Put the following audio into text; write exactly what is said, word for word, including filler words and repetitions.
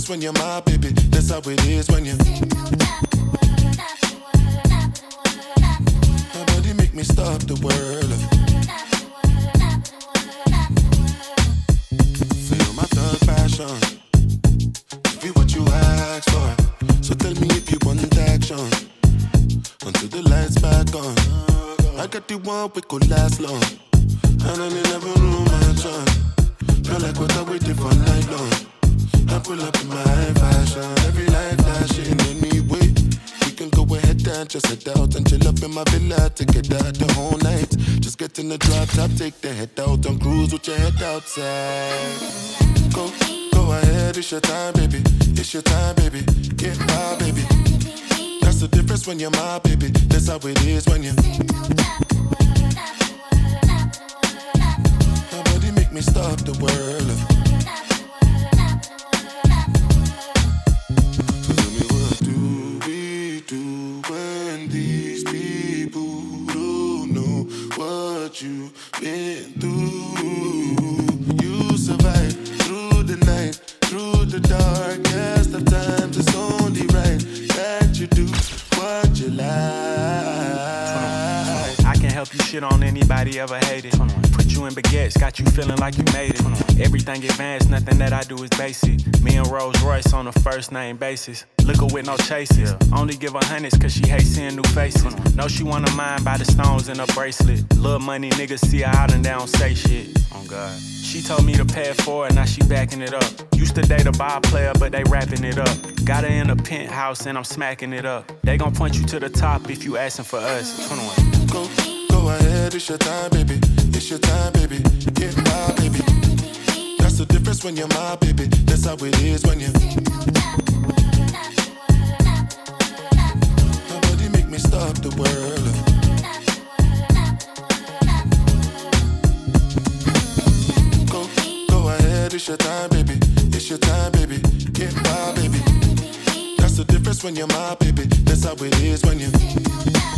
difference when you're my baby. That's how it is when you. My body make me stop the world. Feel my thug passion. Give you what you ask for. So tell me if you want action. Until the lights back on. I got the one we could last long. And I never knew my son. Feel like what I waited for night long. I pull up in my high fashion. Every life flashing anyway. We can go ahead and just head out and chill up in my villa together the whole night. Just get in the drop top, take the head out and cruise with your head outside. Go, go ahead, it's your time, baby. It's your time, baby. Get wild, baby. That's the difference when you're my baby. That's how it is when you. My body make me stop the world. So tell me, what do we do when these people don't know what you've been through? You survive through the night, through the darkest of times. It's only right that you do what you like. I can help you shit on anybody ever hated. Put you in baguettes, got you feeling like you made it. Everything advanced, nothing that I do is basic. Me and Rolls Royce on a first name basis. Liquor with no chases. Only give her hundreds cause she hates seeing new faces. Know she wanna mind by the stones in her bracelet. Little money niggas see her out and they don't say shit. Oh God. She told me to pay it forward, now she backing it up. Used to date a ball player, but they wrapping it up. Got her in a penthouse and I'm smacking it up. They gon' point you to the top if you asking for us. twenty-one. Go, go ahead, it's your time, baby. It's your time, baby. Get wild, baby. That's the difference when you're my baby. That's how it is when you. My body make me stop the world. Go, go ahead, it's your time, baby. It's your time, baby. Get wild, baby. That's the difference when you're my baby. That's how it is when you.